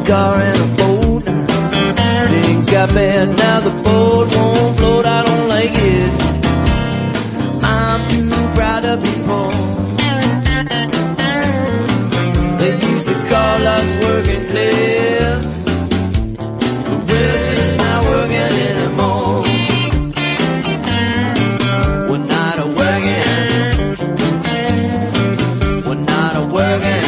car and a boat. Things got bad, now the boat won't float, I don't like it. I'm too proud to be poor. They used to call us working class, but we're just not working anymore. We're not a working, we're not a working.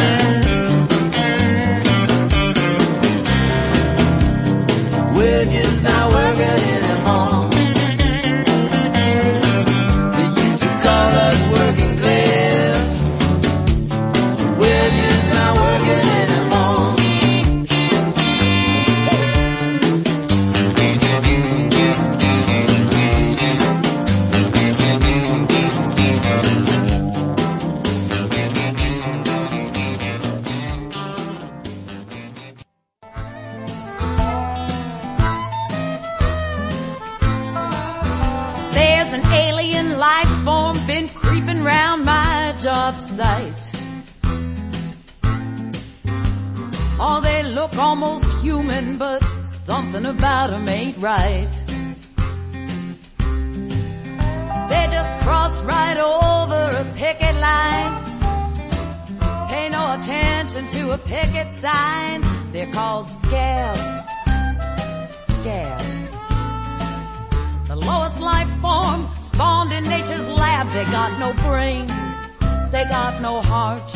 We're just not working anymore. They used to call us working class. We're just not working anymore. There's an alien life form been creeping round my job site. Oh, they look almost human, but something about 'em ain't right. They just cross right over a picket line. Pay no attention to a picket sign. They're called scabs. Scabs. The lowest life form spawned in nature's lab. They got no brains, they got no heart.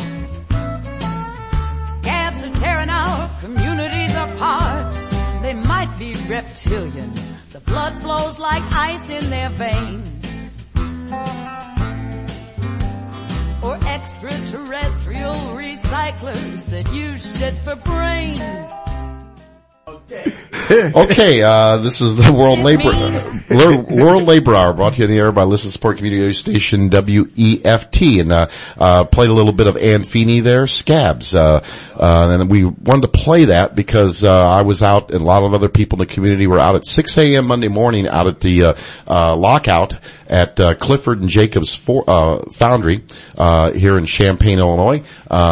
Scabs are tearing our communities apart. They might be reptilian, the blood flows like ice in their veins. Or extraterrestrial recyclers that use shit for brains. Okay, this is the World Labor Hour, brought to you in the air by Listen Support Community Station WEFT, and played a little bit of Ann Feeney there, Scabs, and we wanted to play that because I was out, and a lot of other people in the community were out at 6 a.m. Monday morning out at the lockout at Clifford and Jacobs Foundry here in Champaign, Illinois.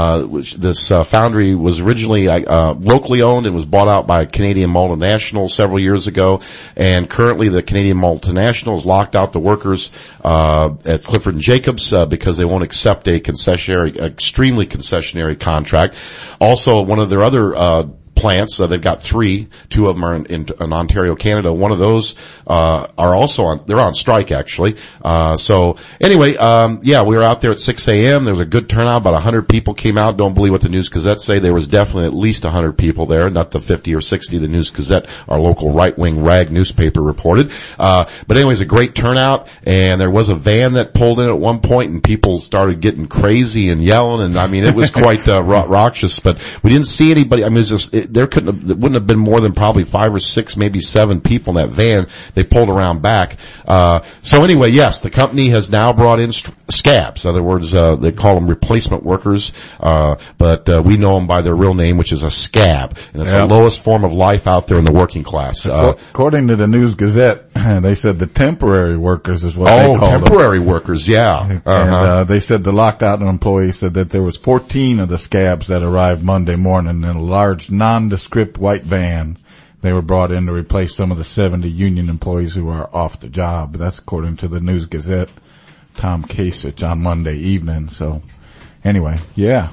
This foundry was originally locally owned and was bought out by Canadian Multinational several years ago, and currently the Canadian Multinational has locked out the workers at Clifford and Jacobs because they won't accept a extremely concessionary contract. Also, one of their other plants, they've got three. Two of them are in Ontario, Canada. One of those are also they're on strike actually. So anyway, yeah, we were out there at 6 a.m. There was a good turnout. About 100 people came out. Don't believe what the News Gazette say. There was definitely at least 100 people there, not the 50 or 60 the News Gazette, our local right-wing rag newspaper, reported. But anyways, a great turnout, and there was a van that pulled in at one point, and people started getting crazy and yelling, and I mean, it was quite raucous, but we didn't see anybody. I mean, it was just, there wouldn't have been more than probably 5 or 6, maybe 7 people in that van. They pulled around back. So anyway, yes, the company has now brought in scabs. In other words, they call them replacement workers, but we know them by their real name, which is a scab, and it's the lowest form of life out there in the working class. According to the News Gazette, they said the temporary workers is what they call them. Temporary workers, yeah. And they said the locked out employees said that there was 14 of the scabs that arrived Monday morning in a large nondescript white van. They were brought in to replace some of the 70 union employees who are off the job. That's according to the News Gazette, Tom Kasich, on Monday evening. So anyway, yeah.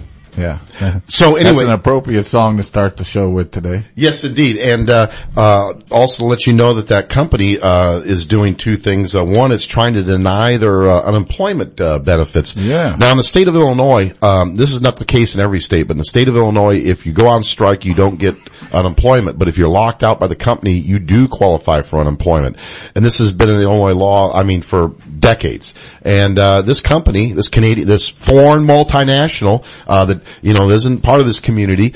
So anyway, that's an appropriate song to start the show with today. Yes, indeed. And also to let you know that company is doing two things. One is trying to deny their unemployment benefits. Yeah. Now in the state of Illinois, this is not the case in every state, but in the state of Illinois, if you go on strike, you don't get unemployment. But if you're locked out by the company, you do qualify for unemployment. And this has been in the Illinois law, I mean, for decades. And this company, this foreign multinational that isn't part of this community,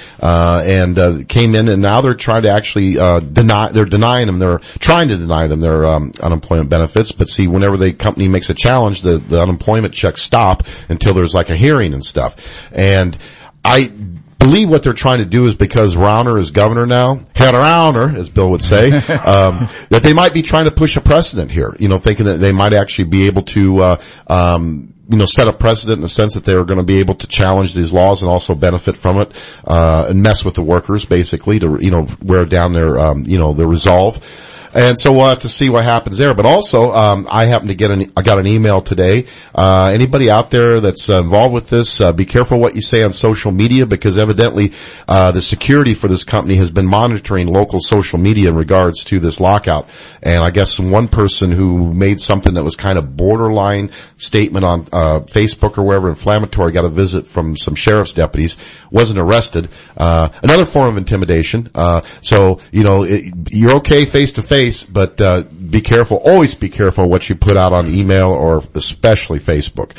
and came in, and now they're trying to actually they're trying to deny them their unemployment benefits. But see, whenever the company makes a challenge, the unemployment checks stop until there's like a hearing and stuff. And I believe what they're trying to do is, because Rauner is governor now, Herr Rauner, as Bill would say, that they might be trying to push a precedent here, thinking that they might actually be able to set a precedent in the sense that they were going to be able to challenge these laws and also benefit from it, and mess with the workers basically to, wear down their, their resolve. And so we'll have to see what happens there. But also, I happened to I got an email today. Anybody out there that's involved with this, be careful what you say on social media, because evidently, the security for this company has been monitoring local social media in regards to this lockout. And I guess one person who made something that was kind of borderline statement on, Facebook or wherever, inflammatory, got a visit from some sheriff's deputies, wasn't arrested. Another form of intimidation. You're okay face to face. But be careful. Always be careful what you put out on email, or especially Facebook.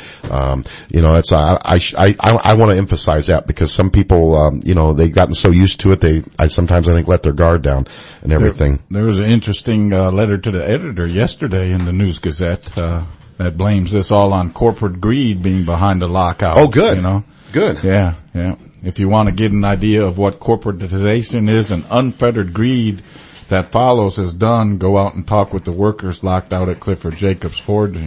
I want to emphasize that, because some people, they've gotten so used to it, sometimes I think let their guard down and everything. There was an interesting letter to the editor yesterday in the News Gazette that blames this all on corporate greed being behind the lockout. Oh, good. Good. Yeah. If you want to get an idea of what corporatization is and unfettered greed that follows is done, go out and talk with the workers locked out at Clifford Jacobs Forging,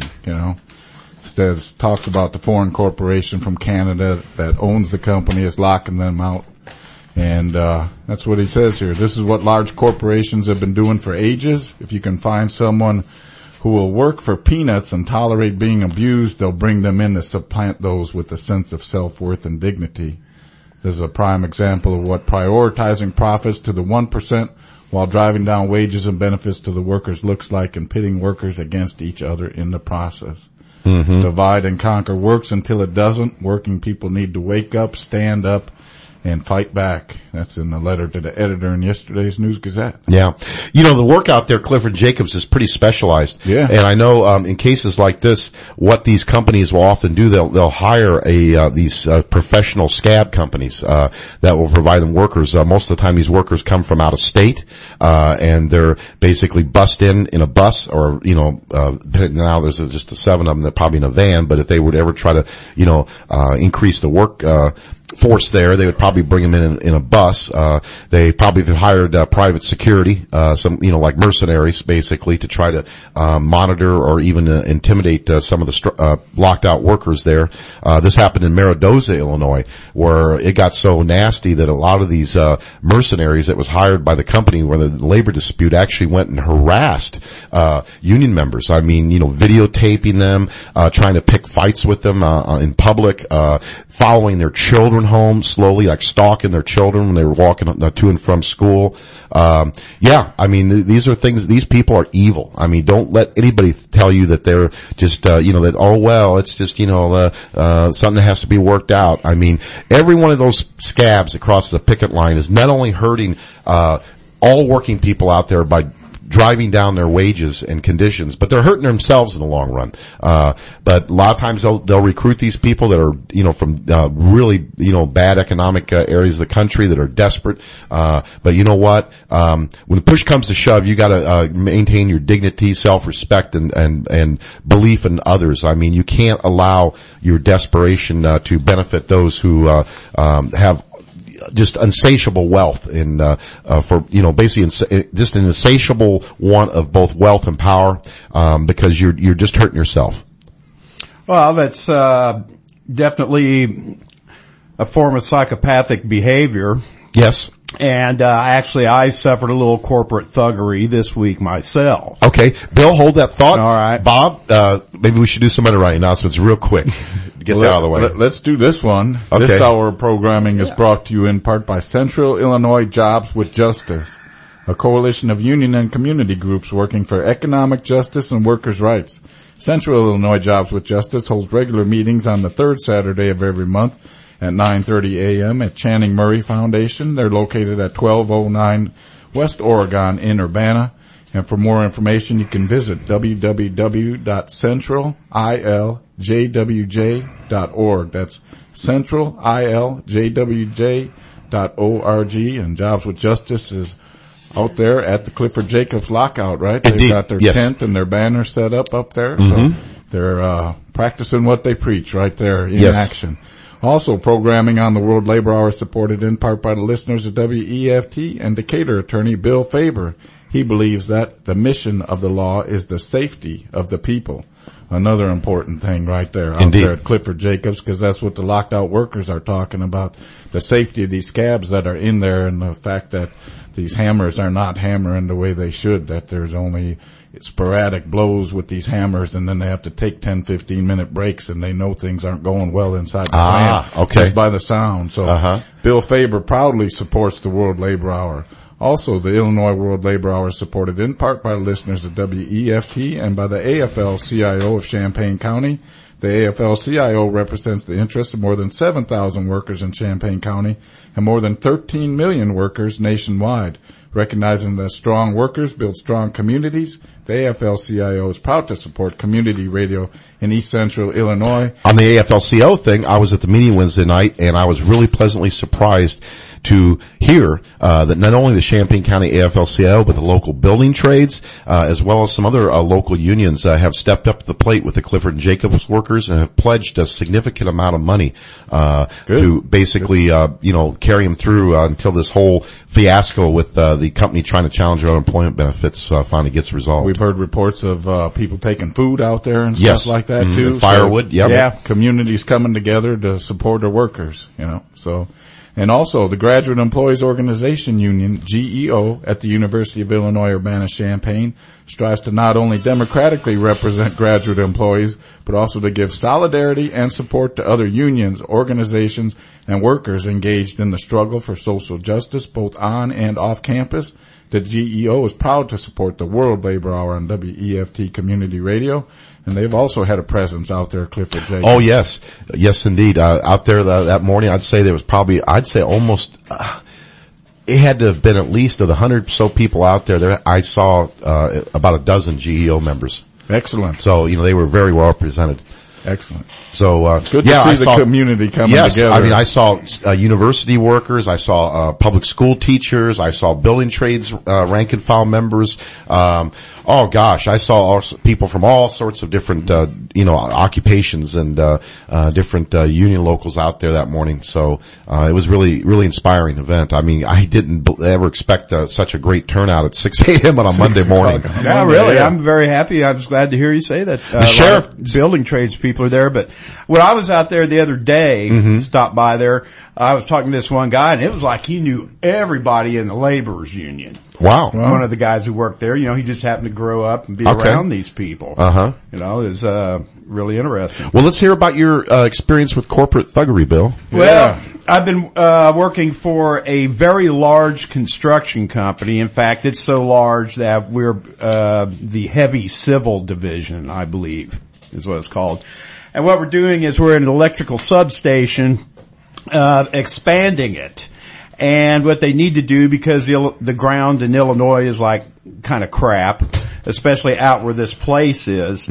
talks about the foreign corporation from Canada that owns the company is locking them out. And, that's what he says here. This is what large corporations have been doing for ages. If you can find someone who will work for peanuts and tolerate being abused, they'll bring them in to supplant those with a sense of self-worth and dignity. This is a prime example of what prioritizing profits to the 1% while driving down wages and benefits to the workers looks like, and pitting workers against each other in the process. Mm-hmm. Divide and conquer works until it doesn't. Working people need to wake up, stand up, and fight back. That's in the letter to the editor in yesterday's News Gazette. Yeah. The work out there, Clifford Jacobs, is pretty specialized. Yeah. And I know, in cases like this, what these companies will often do, they'll hire these professional scab companies, that will provide them workers. Most of the time these workers come from out of state, and they're basically bussed in a bus, or, now there's just the 7 of them, they're probably in a van, but if they would ever try to, increase the work, force there, they would probably bring them in a bus. They probably have hired private security, some like mercenaries basically, to try to monitor or even intimidate some of the locked out workers there. This happened in Maridoza, Illinois, where it got so nasty that a lot of these mercenaries that was hired by the company where the labor dispute actually went and harassed union members. I mean, videotaping them, trying to pick fights with them in public, following their children home slowly, like stalking their children when they were walking to and from school. These are things, these people are evil. I mean, don't let anybody tell you that they're just, it's just, something that has to be worked out. I mean, every one of those scabs across the picket line is not only hurting, all working people out there by driving down their wages and conditions, but they're hurting themselves in the long run. But a lot of times they'll recruit these people that are, from, really, bad economic, areas of the country that are desperate. But you know what? When push comes to shove, you gotta, maintain your dignity, self-respect, and belief in others. I mean, you can't allow your desperation, to benefit those who, have just insatiable wealth basically just an insatiable want of both wealth and power, because you're just hurting yourself. Well, that's definitely a form of psychopathic behavior. Yes. And I suffered a little corporate thuggery this week myself. Okay, Bill, hold that thought. All right, Bob. Maybe we should do some underwriting announcements real quick. Get that out of the way. Let's do this one. Okay. This hour of programming is brought to you in part by Central Illinois Jobs with Justice, a coalition of union and community groups working for economic justice and workers' rights. Central Illinois Jobs with Justice holds regular meetings on the third Saturday of every month at 9:30 a.m. at Channing Murray Foundation. They're located at 1209 West Oregon in Urbana. And for more information, you can visit www.centraliljwj.org. That's centraliljwj.org. And Jobs with Justice is out there at the Clifford Jacobs lockout, right? Indeed. They've got their tent and their banner set up there. Mm-hmm. So they're practicing what they preach right there in action. Also, programming on the World Labor Hour is supported in part by the listeners of WEFT and Decatur attorney Bill Faber. He believes that the mission of the law is the safety of the people. another important thing right there out Indeed. there at Clifford Jacobs, because that's what the locked out workers are talking about, the safety of these scabs that are in there and the fact that these hammers are not hammering the way they should, that there's only sporadic blows with these hammers, and then they have to take 10, 15-minute breaks, and they know things aren't going well inside the plant okay. just by the sound. So Bill Faber proudly supports the World Labor Hour. Also, the Illinois World Labor Hour is supported in part by listeners of WEFT and by the AFL-CIO of Champaign County. The AFL-CIO represents the interests of more than 7,000 workers in Champaign County and more than 13 million workers nationwide. Recognizing that strong workers build strong communities, the AFL-CIO is proud to support community radio in East Central Illinois. On the AFL-CIO thing, I was at the meeting Wednesday night, and I was really pleasantly surprised to hear that not only the Champaign County AFL-CIO, but the local building trades, as well as some other local unions, have stepped up to the plate with the Clifford and Jacobs workers and have pledged a significant amount of money to basically, carry them through until this whole fiasco with the company trying to challenge their unemployment benefits finally gets resolved. We've heard reports of people taking food out there and stuff like that too. And firewood, communities coming together to support their workers, so. And also, the Graduate Employees Organization Union, GEO, at the University of Illinois Urbana-Champaign strives to not only democratically represent graduate employees, but also to give solidarity and support to other unions, organizations, and workers engaged in the struggle for social justice, both on and off campus. The GEO is proud to support the World Labor Hour on WEFT Community Radio, and they've also had a presence out there at Clifford Jacobs. Oh, yes. Yes, indeed. Out there that morning, I'd say there was probably, almost, it had to have been at least of the 100 so people out there. I saw, about a dozen GEO members. Excellent. So, they were very well represented. Excellent. So, good to see the community coming together. I mean, I saw, university workers, I saw, public school teachers, I saw building trades, rank and file members, I saw people from all sorts of different, occupations and, different, union locals out there that morning. So, it was really, really inspiring event. I mean, I didn't ever expect such a great turnout at 6 a.m. on a Monday morning. Yeah, really. I'm very happy. I was glad to hear you say that. The sheriff, building trades people are there, but when I was out there the other day, stopped by there, I was talking to this one guy, and it was like he knew everybody in the laborers union. Wow. One of the guys who worked there, he just happened to grow up and be around these people. It was really interesting. Well, let's hear about your experience with corporate thuggery, Bill. Well, I've been working for a very large construction company. In fact, it's so large that we're the heavy civil division, I believe, is what it's called. And what we're doing is we're in an electrical substation, expanding it. And what they need to do, because the ground in Illinois is like kind of crap, especially out where this place is.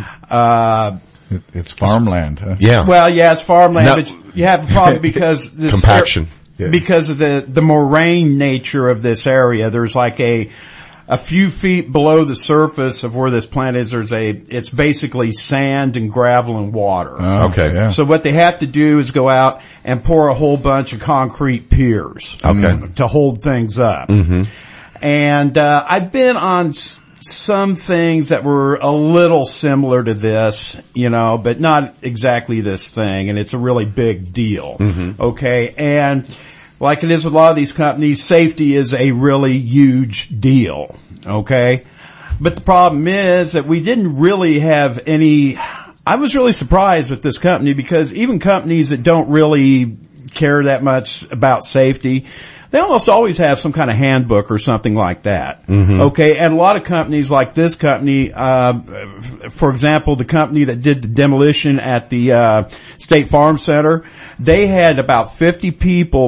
It's farmland, huh? Yeah. Well, yeah, it's farmland, but you have a problem because this compaction. Because of the moraine nature of this area. There's like a few feet below the surface of where this plant is, it's basically sand and gravel and water. Oh, okay. Yeah. So what they have to do is go out and pour a whole bunch of concrete piers. Okay. To hold things up. And, I've been on some things that were a little similar to this, but not exactly this thing. And it's a really big deal. Okay. And, like it is with a lot of these companies, safety is a really huge deal, okay? But the problem is that we didn't really have I was really surprised with this company, because even companies that don't really care that much about safety, they almost always have some kind of handbook or something like that. Okay. And a lot of companies like this company, for example, the company that did the demolition at the, State Farm Center, they had about 50 people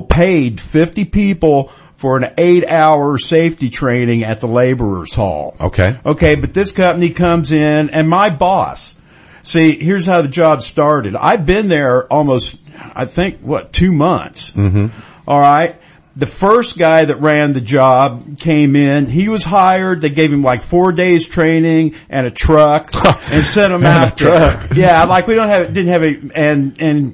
for an 8-hour safety training at the laborers hall. Okay. Okay. But this company comes in, and my boss, see, here's how the job started. I've been there almost, 2 months. All right. The first guy that ran the job came in. He was hired. They gave him like 4 days training and a truck and sent him out there. Yeah, like we didn't have and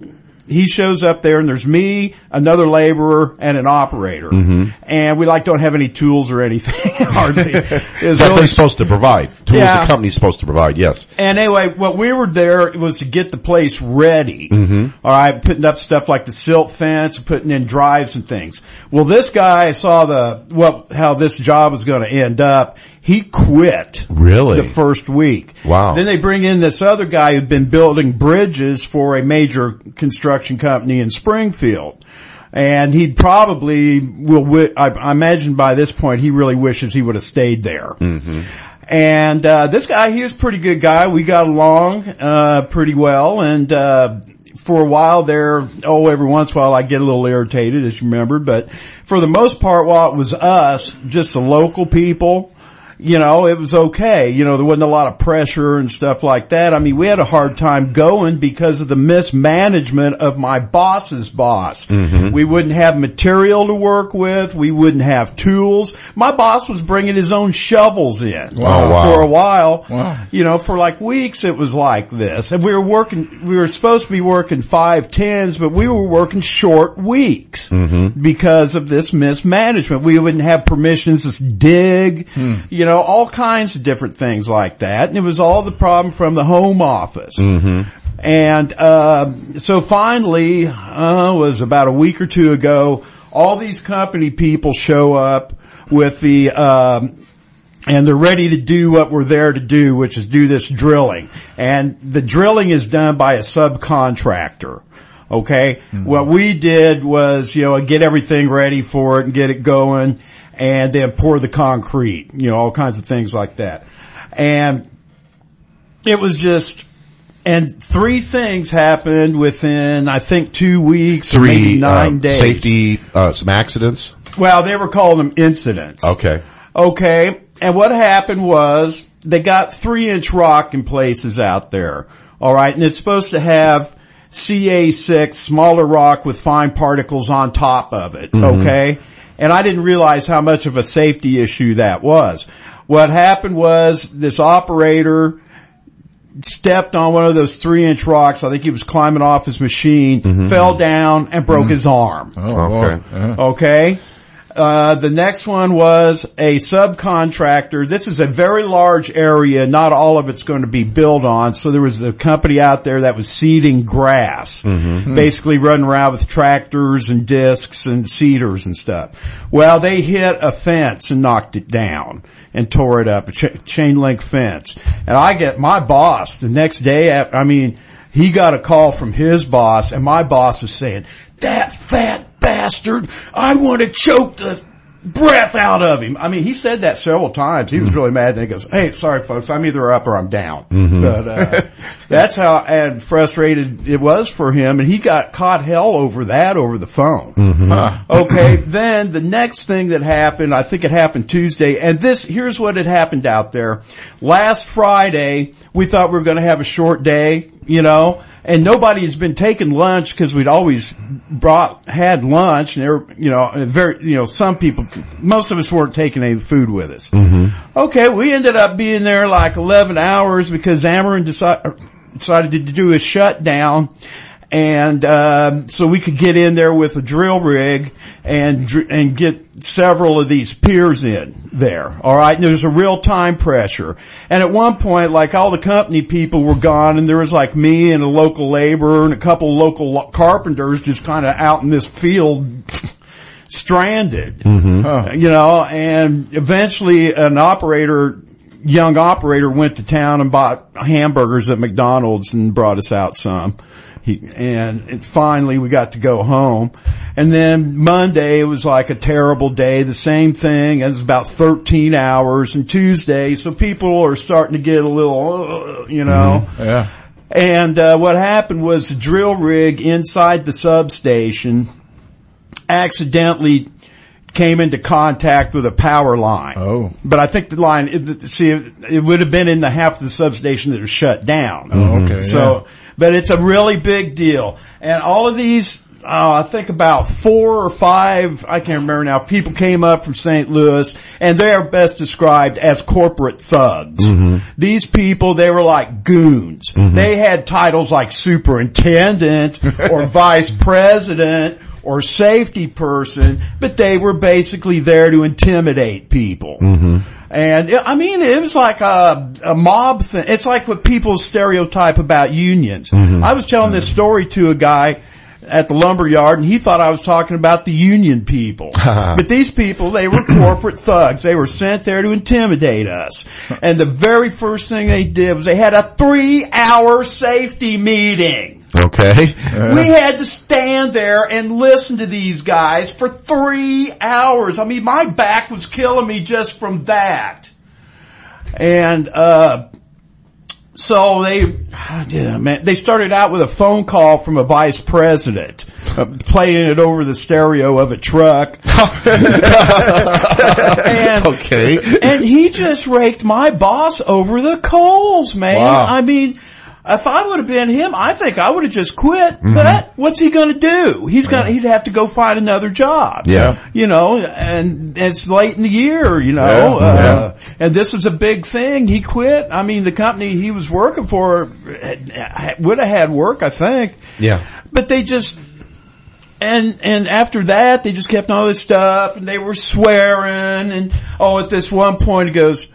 he shows up there and there's me, another laborer, and an operator. And we don't have any tools or anything. Hardly. But they're supposed to provide. Tools the company's supposed to provide, yes. And anyway, what we were there was to get the place ready. All right, putting up stuff like the silt fence, putting in drives and things. Well, this guy saw how this job was going to end up. He quit. Really? The first week. Wow. Then they bring in this other guy who'd been building bridges for a major construction company in Springfield. And he'd probably I imagine by this point he really wishes he would have stayed there. And, this guy, he was a pretty good guy. We got along, pretty well. And, for a while there, every once in a while I get a little irritated, as you remember. But for the most part, while it was us, just the local people, it was okay. There wasn't a lot of pressure and stuff like that. I mean, we had a hard time going because of the mismanagement of my boss's boss. We wouldn't have material to work with. We wouldn't have tools. My boss was bringing his own shovels in. Wow. For a while. Wow. For weeks it was like this. And we were supposed to be working 5/10s, but we were working short weeks because of this mismanagement. We wouldn't have permissions to dig, all kinds of different things like that. And it was all the problem from the home office. And, so finally, was about a week or two ago, all these company people show up with and they're ready to do what we're there to do, which is do this drilling. And the drilling is done by a subcontractor. Okay? What we did was, get everything ready for it and get it going. And then pour the concrete, all kinds of things like that. And it was and 3 things happened within, I think, 2 weeks, or maybe 9 days. Safety, some accidents? Well, they were calling them incidents. Okay. And what happened was they got 3-inch rock in places out there. All right. And it's supposed to have CA6, smaller rock with fine particles on top of it. Okay. And I didn't realize how much of a safety issue that was. What happened was this operator stepped on one of those 3-inch rocks. I think he was climbing off his machine, fell down and broke his arm. Okay. The next one was a subcontractor. This is a very large area. Not all of it's going to be built on. So there was a company out there that was seeding grass, basically running around with tractors and discs and seeders and stuff. Well, they hit a fence and knocked it down and tore it up, a chain link fence. And I get my boss the next day. He got a call from his boss, and my boss was saying, "That fat bastard, I want to choke the breath out of him." He said that several times. He was really mad, and he goes, "Hey, sorry folks, I'm either up or I'm down." But, that's how frustrated it was for him, and he got caught hell over that over the phone. Okay, then the next thing that happened, I think it happened Tuesday, and here's what had happened out there. Last Friday, we thought we were going to have a short day, and nobody's been taking lunch because we'd always had lunch, and some people, most of us weren't taking any food with us. Okay, we ended up being there 11 hours because Ameren decided to do a shutdown. And, so we could get in there with a drill rig and get several of these piers in there. All right. And there's a real time pressure. And at one point, all the company people were gone, and there was me and a local laborer and a couple of local carpenters just kind of out in this field stranded, and eventually an young operator went to town and bought hamburgers at McDonald's and brought us out some. And finally we got to go home. And then Monday it was a terrible day, the same thing. It was about 13 hours. And Tuesday, so people are starting to get a little, Yeah. And, what happened was the drill rig inside the substation accidentally came into contact with a power line. Oh. But I think the line, it would have been in the half of the substation that was shut down. Oh, okay. So, but it's a really big deal. And all of these I think about 4 or 5, I can't remember now, people came up from St. Louis, and they are best described as corporate thugs. These people, they were like goons. They had titles like superintendent or vice president or safety person, but they were basically there to intimidate people. And I mean, it was like a mob thing. It's like what people stereotype about unions. I was telling this story to a guy at the lumber yard, and he thought I was talking about the union people. But these people, they were corporate thugs. They were sent there to intimidate us. And the very first thing they did was they had a 3-hour safety meeting. Okay. We had to stand there and listen to these guys for 3 hours. I mean, my back was killing me just from that. And, so they started out with a phone call from a vice president, playing it over the stereo of a truck. And he just raked my boss over the coals, man. Wow. I mean, if I would have been him, I think I would have just quit. But what's he gonna do? He'd have to go find another job. Yeah. You know, and it's late in the year, you know, and this was a big thing. He quit. I mean, the company he was working for would have had work, I think. Yeah. But they just, and after that, they just kept all this stuff, and they were swearing, and at this one point he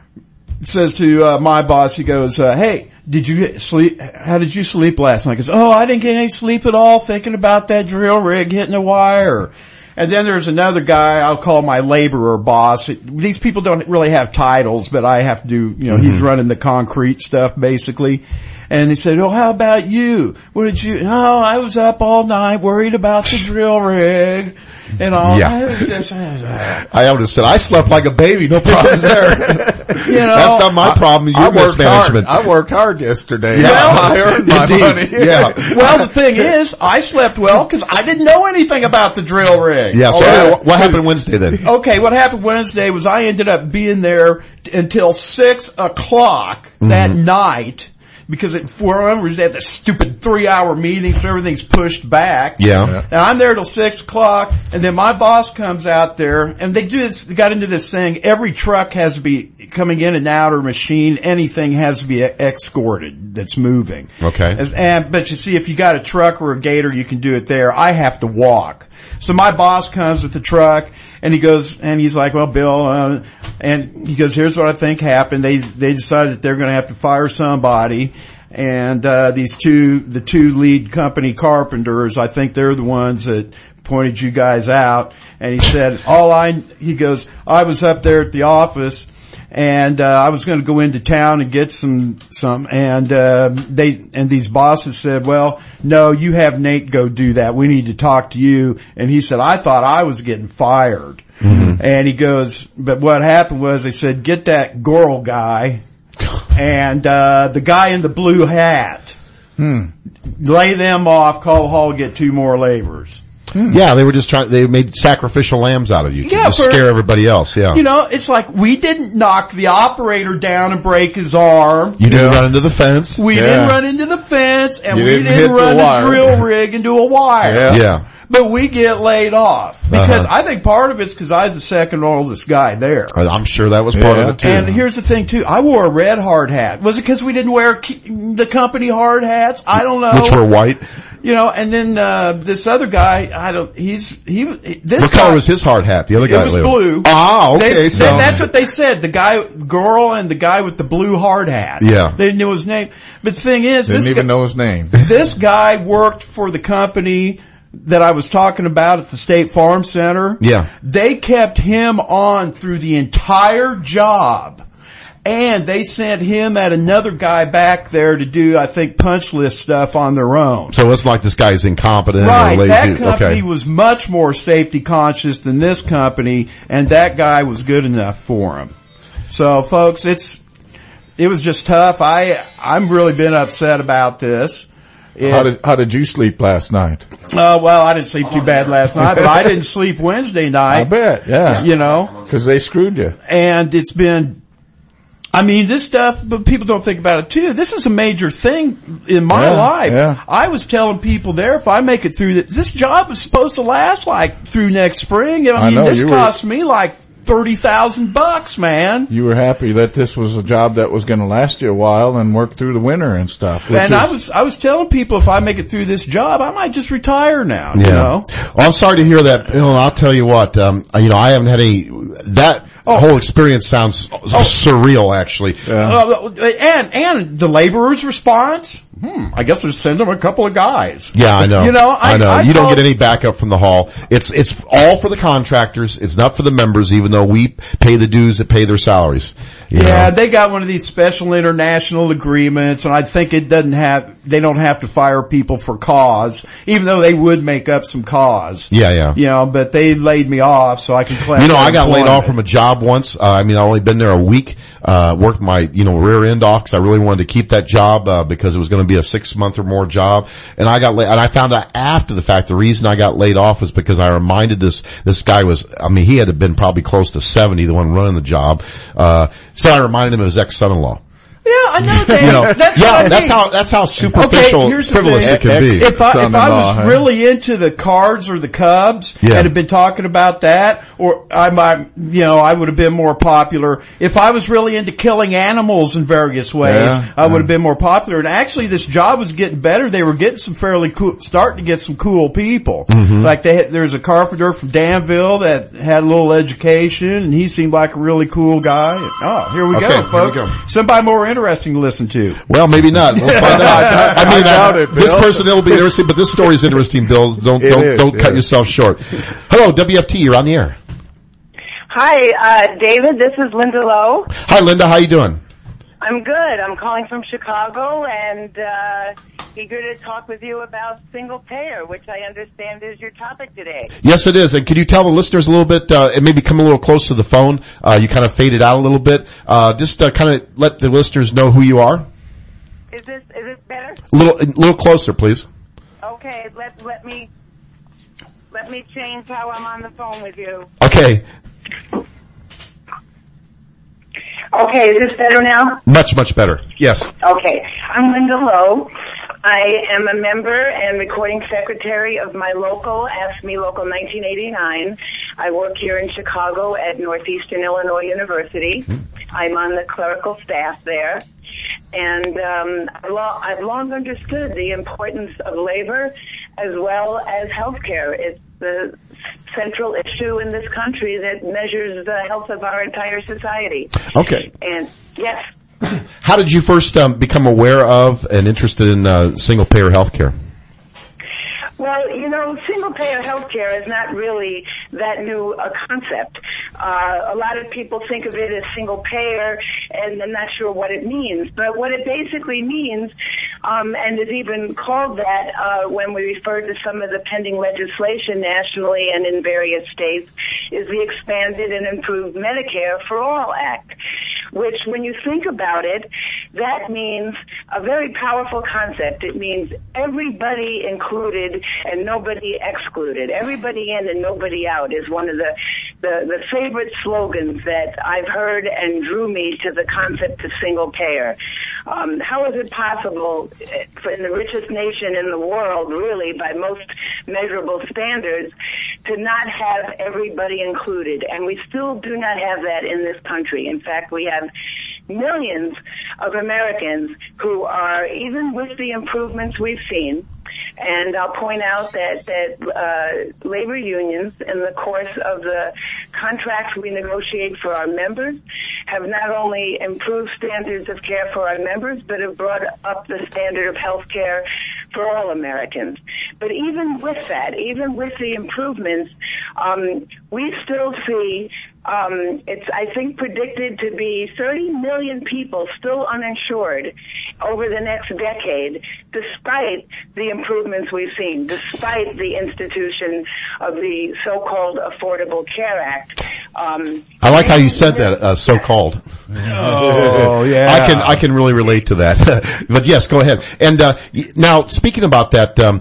says to my boss, he goes, hey, did you sleep? How did you sleep last night? He goes, I didn't get any sleep at all thinking about that drill rig hitting a wire. And then there's another guy I'll call my laborer boss. These people don't really have titles, but I have to do, he's running the concrete stuff basically. And he said, how about you? What did you, I was up all night worried about the drill rig and all. Yeah. I was just, I would have said, I slept like a baby, no problems there. That's not my problem, your mismanagement. I worked hard yesterday. Yeah. I earned my money. Yeah. Well, the thing is, I slept well because I didn't know anything about the drill rig. Yeah, so what happened Wednesday then? Okay, what happened Wednesday was I ended up being there until 6 o'clock that night. Because for members, they have this stupid 3-hour meeting, so everything's pushed back. Yeah. And I'm there till 6 o'clock, and then my boss comes out there, and they got into this thing, every truck has to be coming in and out, or machine, anything has to be escorted that's moving. Okay. But you see, if you got a truck or a gator, you can do it there. I have to walk. So my boss comes with the truck, and he's like, well, Bill, and he goes, here's what I think happened. They decided that they're going to have to fire somebody, and the two lead company carpenters, I think they're the ones that pointed you guys out. And he said, he goes, I was up there at the office, and I was going to go into town and get some, and these bosses said, well, no, you have Nate go do that. We need to talk to you. And he said, I thought I was getting fired. And he goes, but what happened was they said, get that Goral guy and the guy in the blue hat. Lay them off, call the hall, get 2 more laborers. Yeah, they made sacrificial lambs out of you to scare everybody else, yeah. It's like we didn't knock the operator down and break his arm. You didn't run into the fence. We didn't run into the fence, and You we didn't run the drill rig into a wire. Yeah. But we get laid off. Because I think part of it's because I was the second oldest guy there. I'm sure that was part of it too. And here's the thing too, I wore a red hard hat. Was it because we didn't wear the company hard hats? I don't know. Which were white? And then, this other guy, What color was his hard hat? The other guy it was blue. Ah, okay. That's what they said. The girl and the guy with the blue hard hat. Yeah. They didn't know his name. But the thing is, Didn't even know his name. This guy worked for the company that I was talking about at the State Farm Center. Yeah. They kept him on through the entire job. And they sent him and another guy back there to do, I think, punch list stuff on their own. So it's like this guy's incompetent right, or lazy. that company was much more safety conscious than this company, and that guy was good enough for him. So folks, it was just tough. I'm really been upset about this. How did you sleep last night? Well, I didn't sleep too bad last night, but I didn't sleep Wednesday night. I bet, yeah. Because they screwed you. And it's been, I mean, this stuff, but people don't think about it too. This is a major thing in my life. Yeah. I was telling people there, if I make it through this job is supposed to last like through next spring. I mean, this cost me like $30,000, man. You were happy that this was a job that was going to last you a while and work through the winter and stuff. And I was telling people if I make it through this job, I might just retire now. Yeah. You know? Well, I'm sorry to hear that, Bill, and I'll tell you what, I haven't had that whole experience sounds surreal, actually. And the laborer's response, I guess we'll send them a couple of guys. Yeah, I know. I know. You don't get any backup from the hall. It's all for the contractors. It's not for the members, even though we pay the dues that pay their salaries. You know? They got one of these special international agreements, and I think they don't have to fire people for cause, even though they would make up some cause. Yeah. But they laid me off so I can collect. I got laid off from a job once. I've only been there a week, worked my, rear end off because I really wanted to keep that job, because it was going to be a 6-month or more job. And I got and I found out after the fact the reason I got laid off was because I reminded this guy he had been probably close to 70, the one running the job. So I reminded him of his ex-son-in-law. Yeah, I know that. That's how superficial, frivolous it can be. If I was really into the Cards or the Cubs and had been talking about that, or I would have been more popular. If I was really into killing animals in various ways, I would have been more popular. And actually, this job was getting better. They were getting some starting to get some cool people. Mm-hmm. Like there's a carpenter from Danville that had a little education, and he seemed like a really cool guy. Here we go, folks. Somebody more interesting to listen to. Well, maybe not. We'll find out. I doubt it, Bill. This person will be interesting, but this story is interesting, Bill. Don't cut yourself short. Hello, WFT. You're on the air. Hi, David. This is Linda Lowe. Hi, Linda. How you doing? I'm good. I'm calling from Chicago and eager to talk with you about single payer, which I understand is your topic today. Yes, it is. And can you tell the listeners a little bit, and maybe come a little close to the phone? You kind of faded out a little bit. Just kind of let the listeners know who you are. Is this better? A little closer, please. Okay. Let me change how I'm on the phone with you. Okay. Okay, is this better now? Much, much better. Yes. Okay. I'm Linda Lowe. I am a member and recording secretary of my local, Ask Me Local 1989. I work here in Chicago at Northeastern Illinois University. I'm on the clerical staff there. And I've long understood the importance of labor as well as healthcare. It's the central issue in this country that measures the health of our entire society. Okay. And yes. How did you first become aware of and interested in single-payer healthcare? Well, single-payer healthcare is not really that new a concept. A lot of people think of it as single-payer, and I'm not sure what it means. But what it basically means, and is even called that when we refer to some of the pending legislation nationally and in various states, is the Expanded and Improved Medicare for All Act, which, when you think about it, that means a very powerful concept. It means everybody included and nobody excluded. Everybody in and nobody out is one of the favorite slogans that I've heard and drew me to the concept of single payer. How is it possible in the richest nation in the world, really, by most measurable standards, to not have everybody included? And we still do not have that in this country. In fact, we have millions of Americans who are, even with the improvements we've seen, and I'll point out that labor unions, in the course of the contracts we negotiate for our members, have not only improved standards of care for our members, but have brought up the standard of health care for all Americans. But even with that, even with the improvements, we still see it's, I think, predicted to be 30 million people still uninsured over the next decade, despite the improvements we've seen, despite the institution of the so-called Affordable Care Act. I like how you said that, so-called. Oh, yeah. I can really relate to that. But yes, go ahead. And now, speaking about that,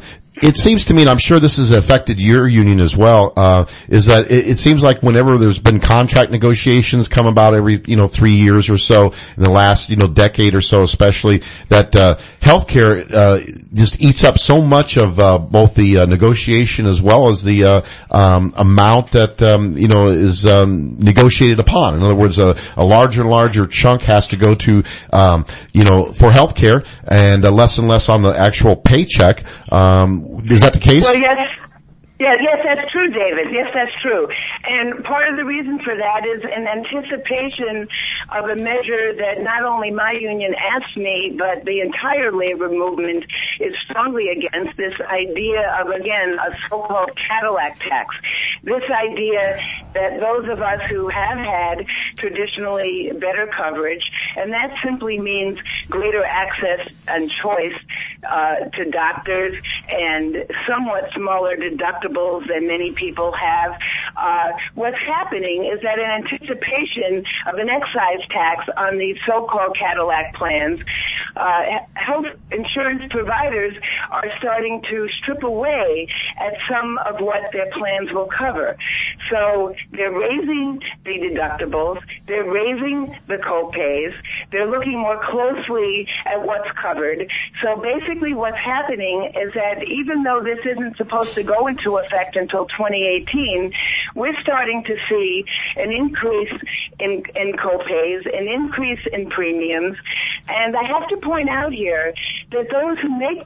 It seems to me, and I'm sure this has affected your union as well, is that it seems like whenever there's been contract negotiations come about every, 3 years or so, in the last, decade or so especially, that healthcare just eats up so much of both the negotiation as well as the amount that is negotiated upon. In other words, a larger and larger chunk has to go to for healthcare, and less and less on the actual paycheck. Is that the case? Well, yes. Yes, that's true, David. Yes, that's true. And part of the reason for that is in anticipation of a measure that not only my union asked me, but the entire labor movement is strongly against, this idea of, again, a so-called Cadillac tax. This idea that those of us who have had traditionally better coverage, and that simply means greater access and choice to doctors and somewhat smaller deductibles than many people have. What's happening is that in anticipation of an excise tax on these so-called Cadillac plans, health insurance providers are starting to strip away at some of what their plans will cover. So they're raising the deductibles, they're raising the co-pays, they're looking more closely at what's covered. So basically what's happening is that even though this isn't supposed to go into effect until 2018, we're starting to see an increase in co-pays, an increase in premiums. And I have to point out here that those who make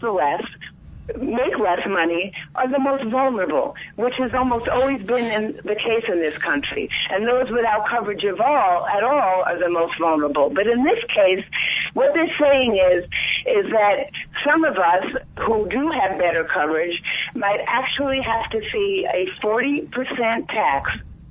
less money are the most vulnerable, which has almost always been the case in this country. And those without coverage at all are the most vulnerable. But in this case, what they're saying is that some of us who do have better coverage might actually have to see a 40% tax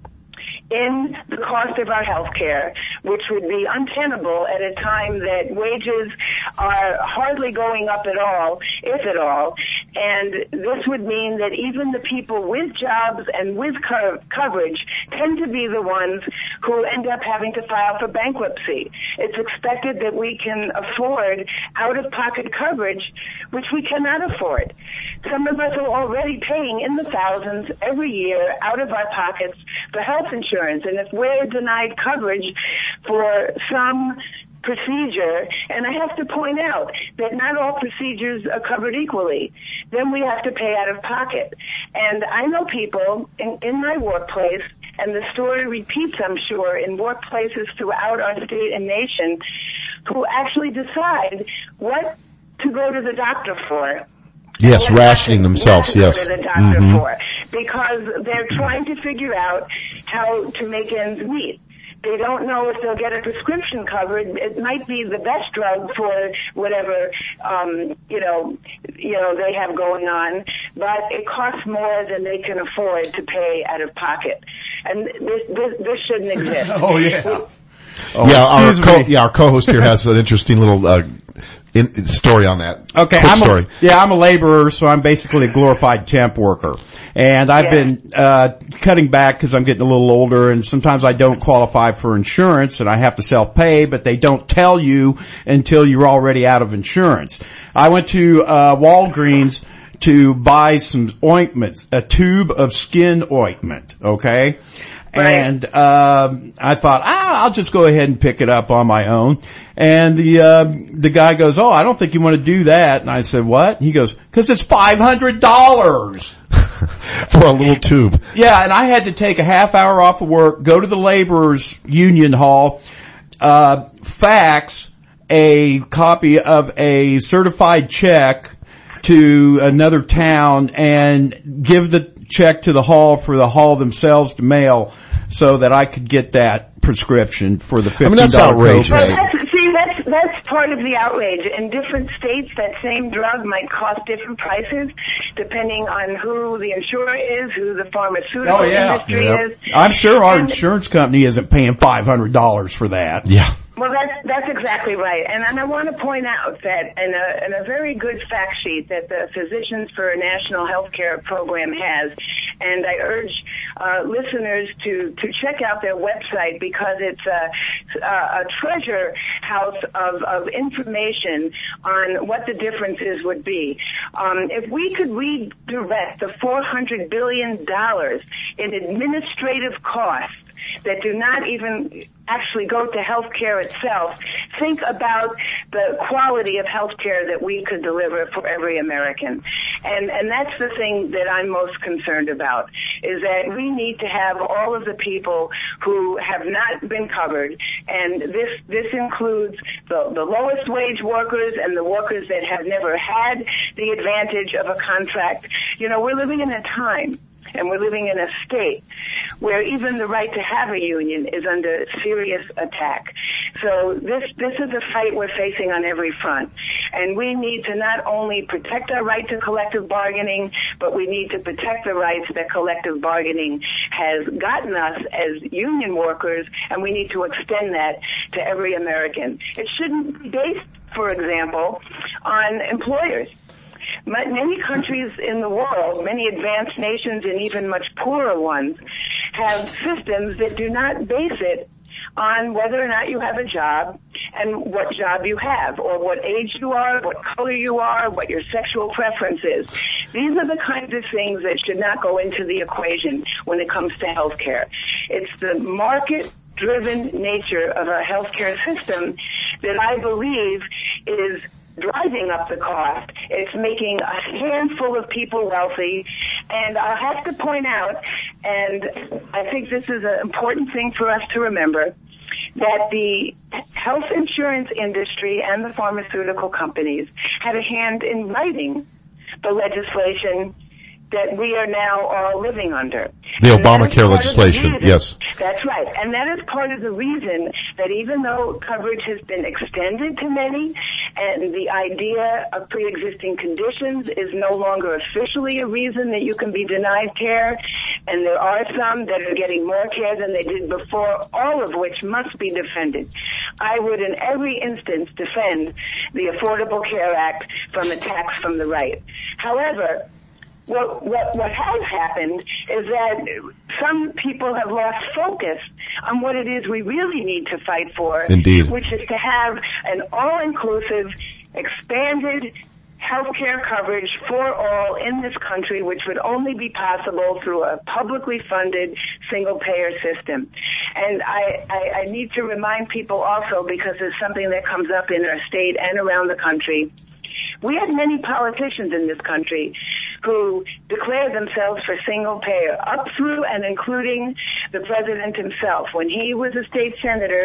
in the cost of our health care, which would be untenable at a time that wages are hardly going up at all, if at all. And this would mean that even the people with jobs and with coverage tend to be the ones who end up having to file for bankruptcy. It's expected that we can afford out-of-pocket coverage, which we cannot afford. Some of us are already paying in the thousands every year out of our pockets for health insurance. And if we're denied coverage for some procedure, and I have to point out that not all procedures are covered equally, then we have to pay out of pocket. And I know people in my workplace, and the story repeats, I'm sure, in workplaces throughout our state and nation, who actually decide what to go to the doctor for. Yes, rationing themselves, yes. Go to the doctor for, because they're trying to figure out how to make ends meet. They don't know if they'll get a prescription covered. It might be the best drug for whatever, they have going on, but it costs more than they can afford to pay out of pocket. And this shouldn't exist. Oh, yeah. Our co-host here has an interesting little story on that. Okay, I'm a laborer, so I'm basically a glorified temp worker. And I've been cutting back because I'm getting a little older, and sometimes I don't qualify for insurance, and I have to self-pay, but they don't tell you until you're already out of insurance. I went to Walgreens to buy some ointments, a tube of skin ointment, okay? Right. And I thought, I'll just go ahead and pick it up on my own. And the guy goes, I don't think you want to do that. And I said, what? He goes, because it's $500 for a little tube. Yeah, and I had to take a half hour off of work, go to the laborers union hall, fax a copy of a certified check to another town and give the check to the hall for the hall themselves to mail so that I could get that prescription for the $50 that's outrageous. Well, that's part of the outrage. In different states, that same drug might cost different prices depending on who the insurer is, who the pharmaceutical industry is. I'm sure our insurance company isn't paying $500 for that. Yeah. Well, that's That's exactly right. And I want to point out that in a very good fact sheet that the Physicians for a National Healthcare Program has, and I urge listeners to check out their website because it's a treasure house of information on what the differences would be. If we could redirect the $400 billion in administrative costs that do not even actually go to healthcare itself, think about the quality of healthcare that we could deliver for every American. And that's the thing that I'm most concerned about, is that we need to have all of the people who have not been covered, and this includes the lowest wage workers and the workers that have never had the advantage of a contract. You know, we're living in a time, and we're living in a state where even the right to have a union is under serious attack. So this is a fight we're facing on every front. And we need to not only protect our right to collective bargaining, but we need to protect the rights that collective bargaining has gotten us as union workers, and we need to extend that to every American. It shouldn't be based, for example, on employers. Many countries in the world, many advanced nations and even much poorer ones, have systems that do not base it on whether or not you have a job and what job you have, or what age you are, what color you are, what your sexual preference is. These are the kinds of things that should not go into the equation when it comes to health care. It's the market-driven nature of our healthcare system that I believe is driving up the cost. It's making a handful of people wealthy. And I'll have to point out, and I think this is an important thing for us to remember, that the health insurance industry and the pharmaceutical companies had a hand in writing the legislation that we are now all living under. The Obamacare legislation, yes. That's right. And that is part of the reason that even though coverage has been extended to many, and the idea of pre-existing conditions is no longer officially a reason that you can be denied care, and there are some that are getting more care than they did before, all of which must be defended. I would in every instance defend the Affordable Care Act from attacks from the right. However, what has happened is that some people have lost focus on what it is we really need to fight for. Indeed. Which is to have an all-inclusive, expanded healthcare coverage for all in this country, which would only be possible through a publicly funded single-payer system. And I need to remind people also, because it's something that comes up in our state and around the country, we have many politicians in this country who declare themselves for single payer, up through and including the president himself. When he was a state senator,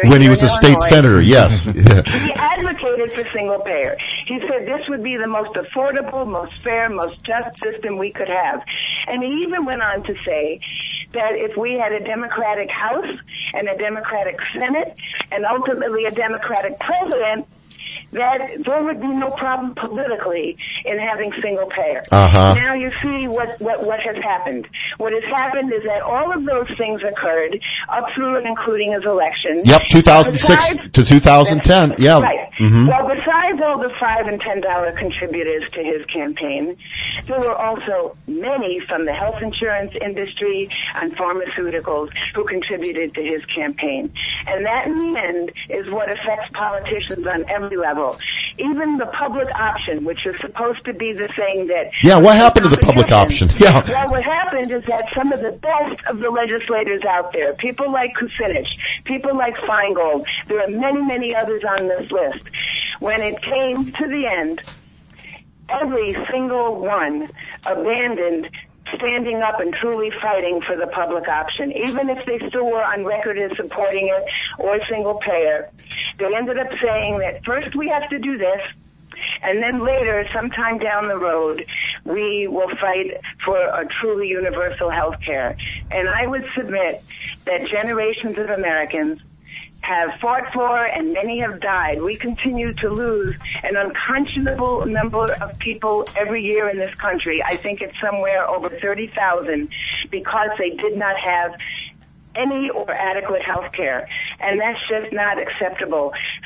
yes. He advocated for single payer. He said this would be the most affordable, most fair, most just system we could have. And he even went on to say that if we had a Democratic House and a Democratic Senate and ultimately a Democratic president, that there would be no problem politically in having single payer. Now you see what has happened. What has happened is that all of those things occurred up through and including his election. Yep, 2006 to 2010. Yeah. Right. Mm-hmm. Well, besides all the $5 and $10 contributors to his campaign, there were also many from the health insurance industry and pharmaceuticals who contributed to his campaign. And that in the end is what affects politicians on every level. Even the public option, which is supposed to be the thing that... Yeah, what happened to the public option? Yeah. Well, what happened is that some of the best of the legislators out there, people like Kucinich, people like Feingold, there are many, many others on this list. When it came to the end, every single one abandoned standing up and truly fighting for the public option. Even if they still were on record as supporting it or single payer, they ended up saying that first we have to do this, and then later, sometime down the road, we will fight for a truly universal health care. And I would submit that generations of Americans have fought for, and many have died. We continue to lose an unconscionable number of people every year in this country. I think it's somewhere over 30,000 because they did not have any or adequate health care. And that's just not acceptable.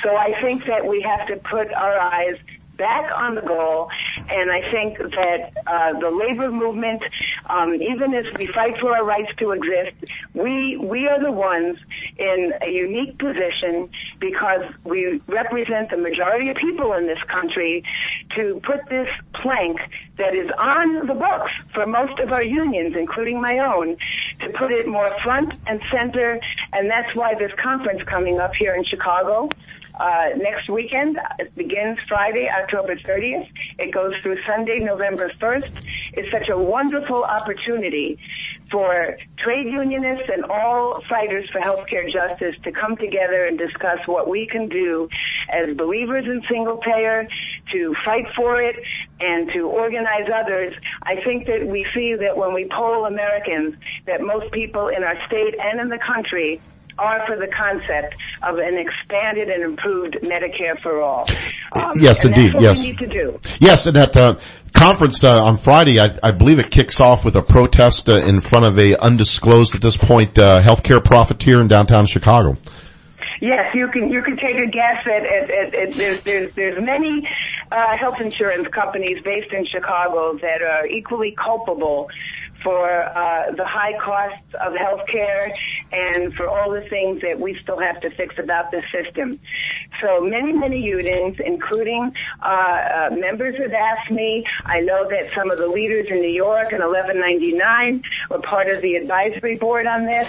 So I think that we have to put our eyes back on the goal, and I think that the labor movement, even as we fight for our rights to exist, we are the ones in a unique position because we represent the majority of people in this country to put this plank that is on the books for most of our unions, including my own, to put it more front and center, and that's why this conference coming up here in Chicago next weekend. It begins Friday, October 30th. It goes through Sunday, November 1st. It's such a wonderful opportunity for trade unionists and all fighters for healthcare justice to come together and discuss what we can do as believers in single payer to fight for it and to organize others. I think that we see that when we poll Americans, that most people in our state and in the country are for the concept of an expanded and improved Medicare for all. Yes, and indeed. That's what yes, we need to do. Yes, and that conference on Friday, I believe it kicks off with a protest in front of a undisclosed at this point healthcare profiteer in downtown Chicago. Yes, you can take a guess at there's many health insurance companies based in Chicago that are equally culpable for the high costs of health care and for all the things that we still have to fix about this system. So many unions, including members of AFSCME. I know that some of the leaders in New York and 1199 were part of the advisory board on this.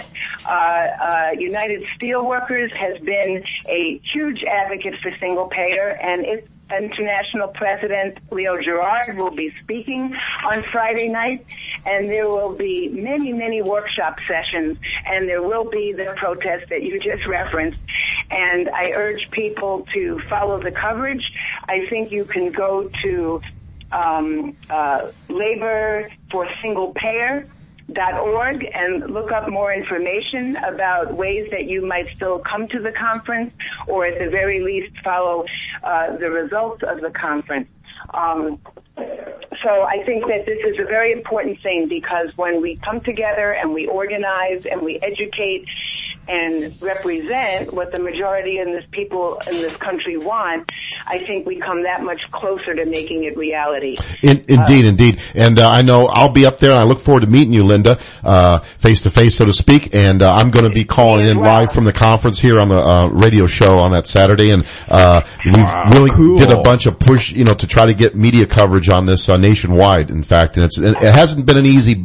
United Steelworkers has been a huge advocate for single payer, and its International President Leo Gerard will be speaking on Friday night, and there will be many workshop sessions, and there will be the protest that you just referenced. And I urge people to follow the coverage. I think you can go to laborforsinglepayer.org and look up more information about ways that you might still come to the conference, or at the very least follow the results of the conference. So I think that this is a very important thing, because when we come together and we organize and we educate and represent what the majority of this people in this country want, I think we come that much closer to making it reality. Indeed. And I know I'll be up there, and I look forward to meeting you, Linda, face to face, so to speak. And I'm going to be calling in live from the conference here on the radio show on that Saturday. And we really did a bunch of push, to try to get media coverage on this nationwide. In fact, and it hasn't been an easy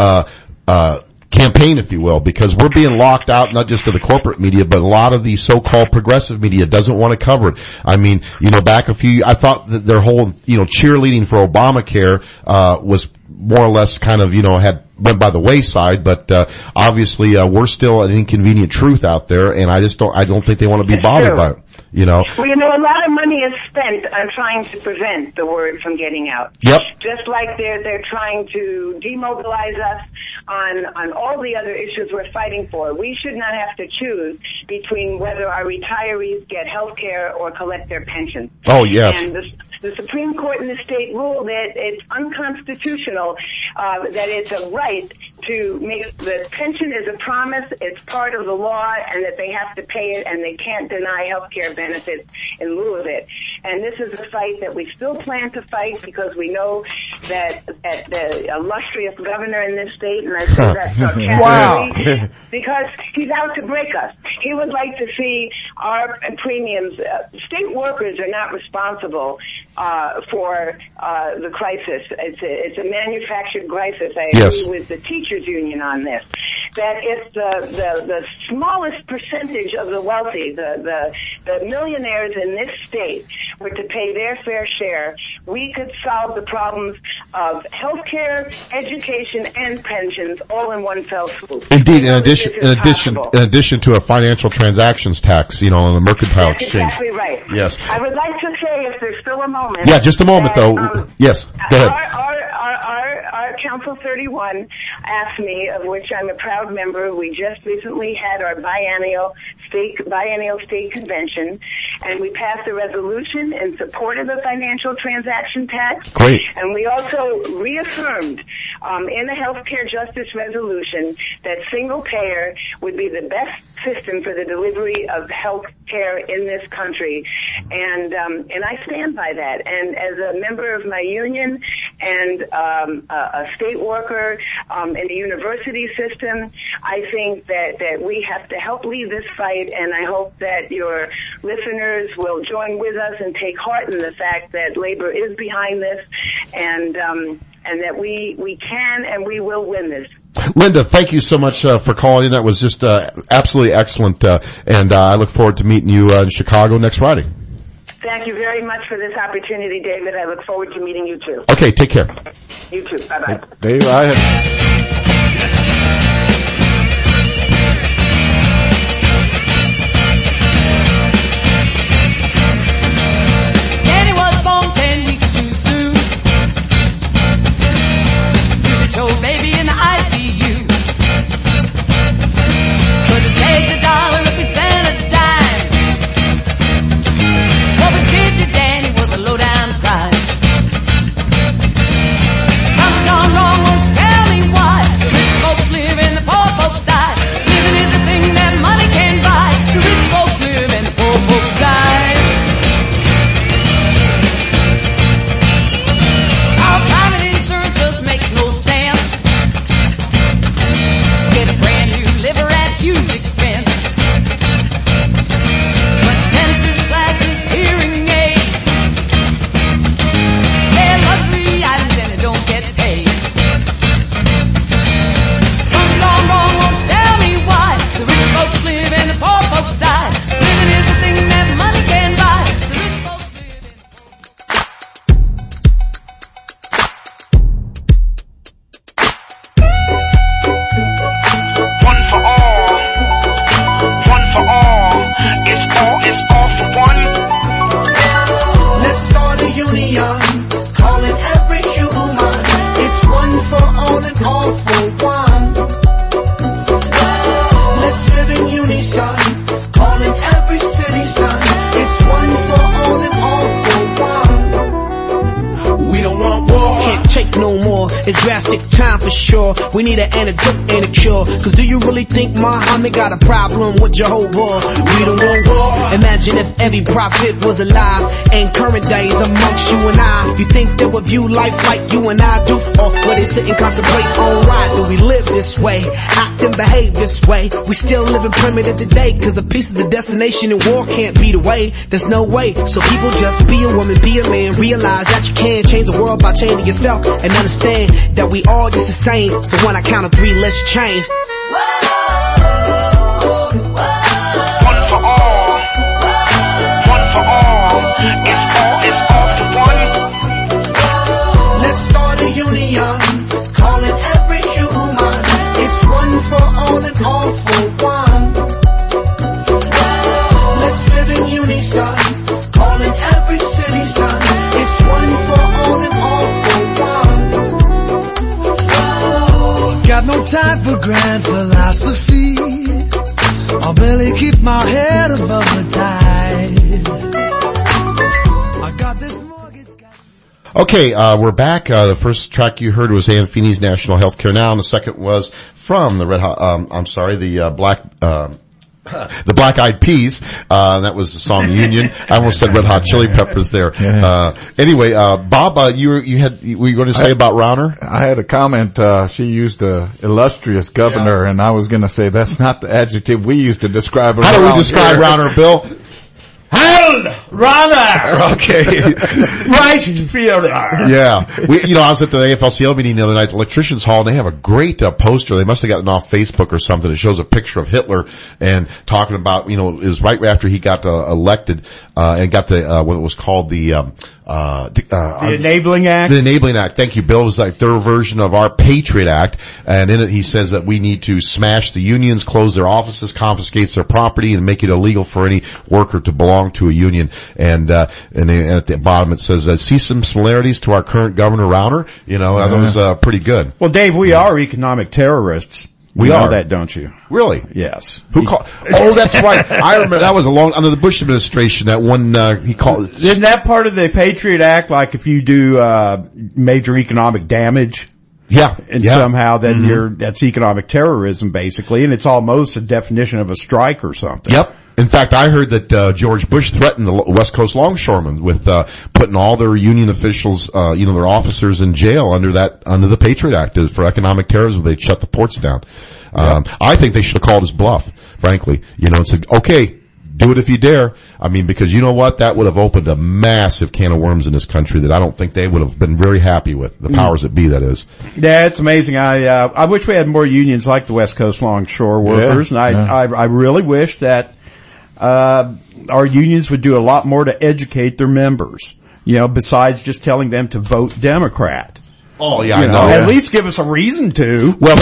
campaign, if you will, because we're being locked out, not just to the corporate media, but a lot of the so-called progressive media doesn't want to cover it. I mean, back I thought that their whole, cheerleading for Obamacare, was more or less kind of, went by the wayside, but, obviously, we're still an inconvenient truth out there, and I don't think they want to be bothered by it, Well, a lot of money is spent on trying to prevent the word from getting out. Yep. Just like they're trying to demobilize us on all the other issues we're fighting for. We should not have to choose between whether our retirees get health care or collect their pensions. Oh, yes. And the Supreme Court in the state ruled that it's unconstitutional, that it's a right to make the pension is a promise, it's part of the law, and that they have to pay it, and they can't deny health care benefits in lieu of it. And this is a fight that we still plan to fight, because we know that the illustrious governor in this state, and I say that sarcastically, because he's out to break us. He would like to see our premiums. State workers are not responsible for the crisis. It's a manufactured crisis. I agree with the teachers union on this. That if the smallest percentage of the wealthy, the millionaires in this state, were to pay their fair share, we could solve the problems of healthcare, education, and pensions all in one fell swoop. Indeed, in addition to a financial transactions tax, on the mercantile exchange. That's exactly right. Yes. I would like to say, if there's still a moment. Yeah, just a moment though. Yes, go ahead. Our Council 31 AFSCME, of which I'm a proud member, we just recently had our biennial state convention, and we passed a resolution in support of the financial transaction tax. Great. And we also reaffirmed in the healthcare justice resolution that single payer would be the best system for the delivery of health care in this country. And I stand by that. And as a member of my union and a state worker in the university system, I think that we have to help lead this fight, and I hope that your listeners will join with us and take heart in the fact that labor is behind this, and that we can and we will win this. Linda, thank you so much for calling in. That was just absolutely excellent, and I look forward to meeting you in Chicago next Friday. Thank you very much for this opportunity, David. I look forward to meeting you too. Okay, take care. You too. Bye-bye. Dave, Danny was born 10 weeks too soon. Told baby in the ICU. But it takes $1 if we spend a dime. What we did to Danny was a low-down crime. Something gone wrong, won't you tell me why? The rich folks live and the poor folks die. Living is the thing that money can't buy. The rich folks live and the poor folks die. Our private insurance just makes no sense. Get a brand new liver at huge expense. But dentist glasses, hearing aids, they're luxury items and they don't get paid. Something's gone wrong, won't you tell me why? The rich folks live and the poor folks die. Living is the thing that money can buy. The rich folks live in One for all, one for all. It's all for one. Let's start a union, calling every human. It's one for all and all for one. Let's live in unison, calling every citizen. It's one for all and all for one. We don't want war. Can't take no more. It's drastic time for sure. We need an antidote and a cure. Cause do you really think Muhammad got a problem with Jehovah? We don't want war. Imagine if every prophet was alive in current days amongst you and I. You think they would view life like you and I do? Or would they sit and contemplate on why do we live this way? Act and behave this way. We still living primitive today. Cause a piece of the destination in war can't be the way. There's no way. So people just be a woman, be a man. Realize that you can change the world by changing yourself. And understand that we all just the same. So when I count to 3, let's change. One for all, one for all. It's all for one. Let's start a union, calling every human. It's one for all and all for one. Let's live in unison, calling every citizen. It's one for all and all for one. Got no time for grand philosophy. I'll barely keep my head above the tide. I got this mortgage. Okay, we're back. The first track you heard was Ann Feeney's National Healthcare Now, and the second was from the the Black Eyed Peas. That was the song Union. I almost said Red Hot Chili Peppers there. Anyway, Bob, were you going to say about Rauner? I had a comment. She used a illustrious governor, and I was going to say that's not the adjective we used to describe her. How do we describe Rauner, Bill? Harold Rauner! Okay. Right fielder. Yeah. I was at the AFL-CIO meeting the other night at the Electricians Hall, and they have a great poster. They must have gotten off Facebook or something. It shows a picture of Hitler and talking about, it was right after he got elected, and got what it was called the Enabling Act? The Enabling Act. Thank you, Bill. It was like their version of our Patriot Act. And in it, he says that we need to smash the unions, close their offices, confiscate their property, and make it illegal for any worker to belong to a union. And at the bottom it says, see some similarities to our current Governor Rauner? That was pretty good. Well, Dave, we are economic terrorists. We know are. that, don't you? Really? Yes. Who called? Oh, that's right. I remember that was under the Bush administration. That one he called. Isn't that part of the Patriot Act? Like if you do major economic damage, Yeah. And yeah. somehow then that's economic terrorism basically, and it's almost a definition of a strike or something. Yep. In fact, I heard that George Bush threatened the West Coast longshoremen with putting all their union officials, their officers in jail under the Patriot Act for economic terrorism. They'd shut the ports down. I think they should have called his bluff, frankly, and said, okay, do it if you dare. I mean, because you know what? That would have opened a massive can of worms in this country that I don't think they would have been very happy with, the powers that be, that is. Yeah, it's amazing. I wish we had more unions like the West Coast longshore workers, and I really wish that our unions would do a lot more to educate their members, besides just telling them to vote Democrat. Oh yeah, I know. At least give us a reason to. Well,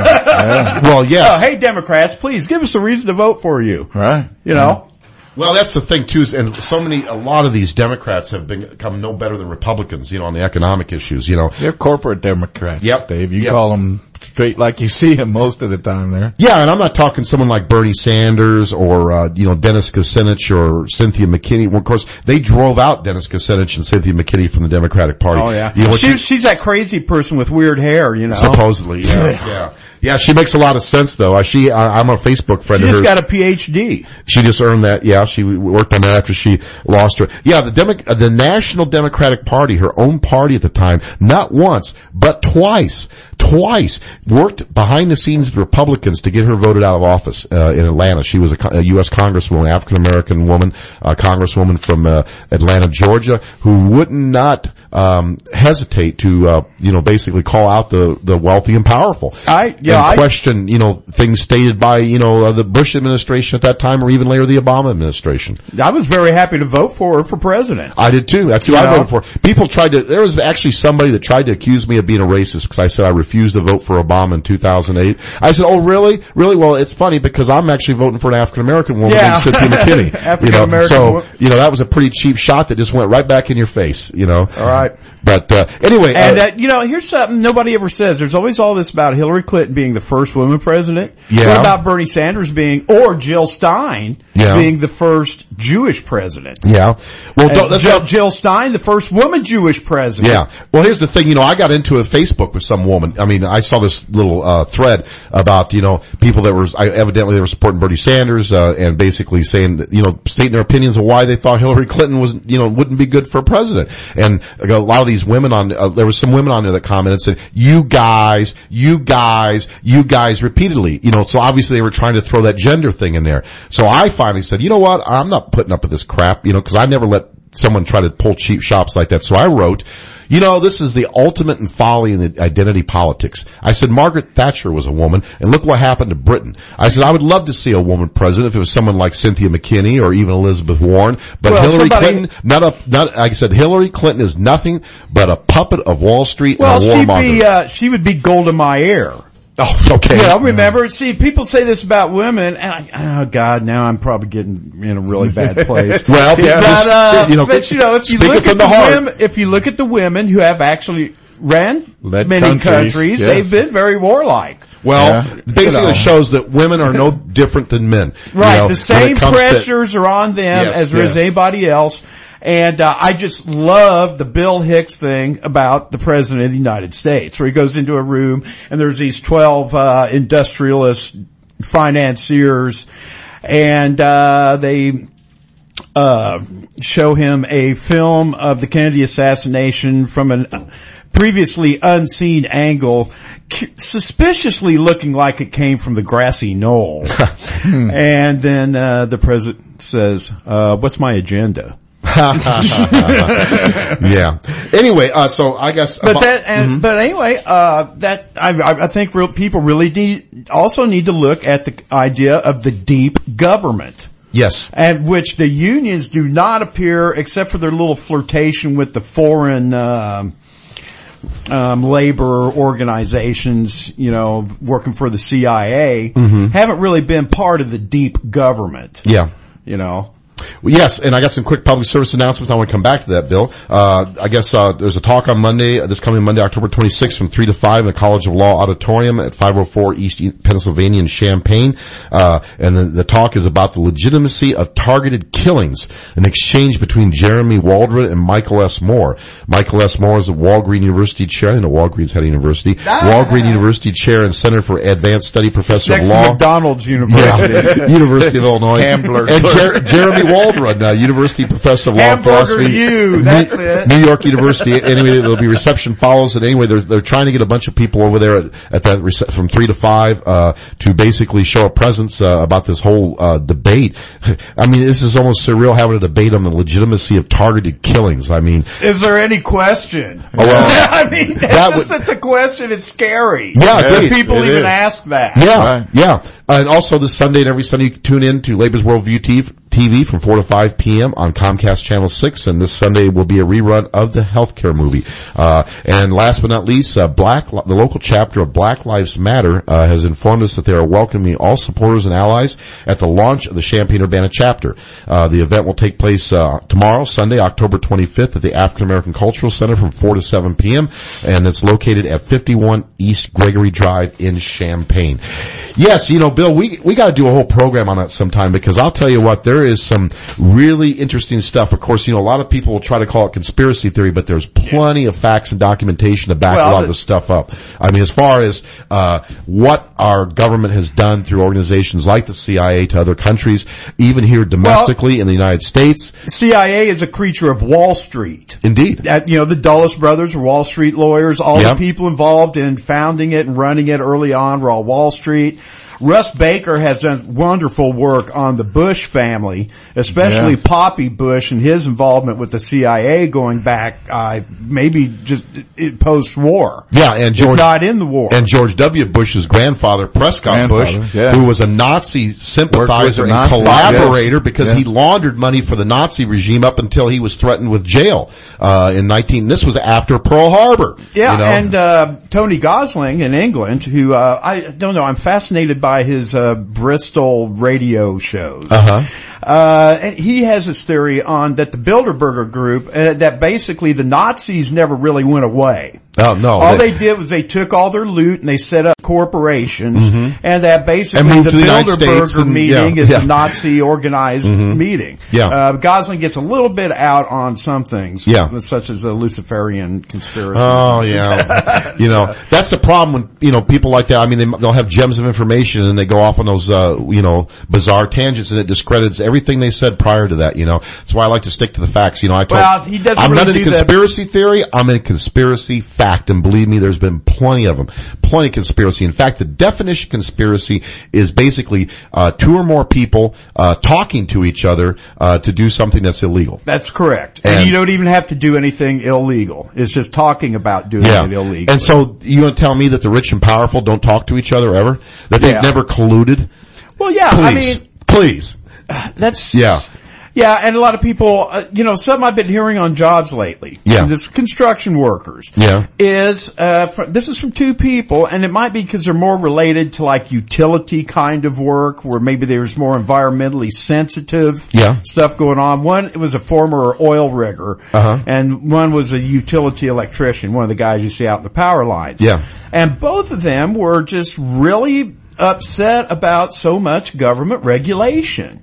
well, yes. Hey, Democrats, please give us a reason to vote for you. Right. Well, that's the thing too, and a lot of these Democrats have become no better than Republicans, on the economic issues, They're corporate Democrats. Yep. Dave. You call them straight like you see them most of the time there. Yeah, and I'm not talking someone like Bernie Sanders or, Dennis Kucinich or Cynthia McKinney. Well, of course, they drove out Dennis Kucinich and Cynthia McKinney from the Democratic Party. Oh yeah. She's that crazy person with weird hair, Supposedly, yeah. Yeah, she makes a lot of sense though. I'm a Facebook friend of hers. She just got a PhD. She just earned that. Yeah, she worked on that after she lost her. Yeah, the National Democratic Party, her own party at the time, not once, but twice worked behind the scenes with Republicans to get her voted out of office, in Atlanta. She was a U.S. Congresswoman, African American woman, Congresswoman from, Atlanta, Georgia, who would not, hesitate to, basically call out the wealthy and powerful. Question, things stated by, the Bush administration at that time or even later the Obama administration. I was very happy to vote for her for president. I did too. That's who I voted for. People there was actually somebody that tried to accuse me of being a racist because I said I refused to vote for Obama in 2008. I said, oh really? Really? Well, it's funny because I'm actually voting for an African American woman named Cynthia McKinney. African American woman. That was a pretty cheap shot that just went right back in your face, All right. But, anyway. And, here's something nobody ever says. There's always all this about Hillary Clinton being the first woman president. Yeah. What about Bernie Sanders or Jill Stein being the first Jewish president? Yeah. Well, Jill Stein, the first woman Jewish president. Yeah. Well, here's the thing, I got into a Facebook with some woman. I mean, I saw this little, thread about, people that evidently they were supporting Bernie Sanders, and basically saying that, stating their opinions of why they thought Hillary Clinton was, wouldn't be good for president. And a lot of these women there was some women on there that commented and said, you guys, repeatedly, so obviously they were trying to throw that gender thing in there. So I finally said, you know what? I'm not putting up with this crap, cause I never let someone try to pull cheap shots like that. So I wrote, this is the ultimate in folly in the identity politics. I said Margaret Thatcher was a woman, and look what happened to Britain. I said I would love to see a woman president if it was someone like Cynthia McKinney or even Elizabeth Warren. But Hillary Clinton, I said Hillary Clinton is nothing but a puppet of Wall Street and a warmonger. She would be Golda Meir. Oh, okay. Remember, people say this about women, and oh God, now I'm probably getting in a really bad place. Well, if you look at the women who have actually ran many countries, they've been very warlike. Well, basically it shows that women are no different than men. Right, the same pressures are on them as there is anybody else. And I just love the Bill Hicks thing about the President of the United States, where he goes into a room and there's these 12 industrialist financiers, and they show him a film of the Kennedy assassination from a previously unseen angle, suspiciously looking like it came from the grassy knoll. And then the President says, what's my agenda? Yeah. Anyway, so I guess. But anyway, I think people really need to look at the idea of the deep government. Yes. And which the unions do not appear, except for their little flirtation with the foreign, labor organizations, working for the CIA, haven't really been part of the deep government. Yeah. Yes, and I got some quick public service announcements. I want to come back to that, Bill. I guess there's a talk on Monday, this coming Monday, October 26th from 3 to 5 in the College of Law Auditorium at 504 East Pennsylvania in Champaign. And the talk is about the legitimacy of targeted killings, an exchange between Jeremy Waldron and Michael S. Moore. Michael S. Moore is a Walgreen University chair. I know Walgreens had a university. Walgreen University chair and Center for Advanced Study professor of law. McDonald's University. University of Illinois. Hamblers. And Jeremy Waldron, University professor of law and philosophy. That's it. New York University. Anyway, there'll be reception follows. And anyway, they're trying to get a bunch of people over there at that from 3 to 5 to basically show a presence about this whole debate. I mean, this is almost surreal having a debate on the legitimacy of targeted killings. I mean, is there any question? Well, I mean, that's the question. It's scary. Yeah, it is. People even ask that. Yeah, Right. yeah. And also this Sunday and every Sunday you can tune in to Labor's Worldview TV from 4 to 5 p.m. on Comcast Channel 6, and this Sunday will be a rerun of the healthcare movie. And last but not least, the local chapter of Black Lives Matter has informed us that they are welcoming all supporters and allies at the launch of the Champaign-Urbana chapter. The event will take place tomorrow, Sunday, October 25th at the African American Cultural Center from 4 to 7 p.m., and it's located at 51 East Gregory Drive in Champaign. Yes, Bill, we got to do a whole program on that sometime, because I'll tell you what, there is some really interesting stuff. Of course, a lot of people will try to call it conspiracy theory, but there's plenty of facts and documentation to back a lot of this stuff up. I mean, as far as what our government has done through organizations like the CIA to other countries, even here domestically in the United States. CIA is a creature of Wall Street. Indeed. The Dulles brothers were Wall Street lawyers. All the people involved in founding it and running it early on were all Wall Street. Russ Baker has done wonderful work on the Bush family, especially Poppy Bush and his involvement with the CIA going back, maybe just post-war. Yeah, and George, not in the war. And George W. Bush's grandfather, Prescott Bush, who was a Nazi sympathizer and collaborator because he laundered money for the Nazi regime up until he was threatened with jail, this was after Pearl Harbor. Yeah, and Tony Gosling in England, who, I don't know, I'm fascinated by his Bristol radio shows. And he has this theory on that the Bilderberger group, that basically the Nazis never really went away. Oh, no. All they did was they took all their loot and they set up corporations, and that basically the Bilderberger meeting is a Nazi organized meeting. Gosling gets a little bit out on some things, such as a Luciferian conspiracy. Oh, yeah. That's the problem when, people like that, I mean, they'll have gems of information and they go off on those, bizarre tangents, and it discredits everything they said prior to that, That's why I like to stick to the facts. He doesn't I'm really not in conspiracy theory, I'm in conspiracy fact. And believe me, there's been plenty of them. Plenty of conspiracy. In fact, the definition of conspiracy is basically, two or more people, talking to each other, to do something that's illegal. That's correct. And you don't even have to do anything illegal. It's just talking about doing it illegal. And so, you want to tell me that the rich and powerful don't talk to each other ever? That they've never colluded? Well, yeah, Please. That's... Yeah, and a lot of people, something I've been hearing on jobs lately. Yeah. This construction workers. Yeah. Is, this is from two people, and it might be because they're more related to like utility kind of work, where maybe there's more environmentally sensitive stuff going on. One was a former oil rigger, and one was a utility electrician, one of the guys you see out in the power lines. Yeah. And both of them were just really upset about so much government regulation.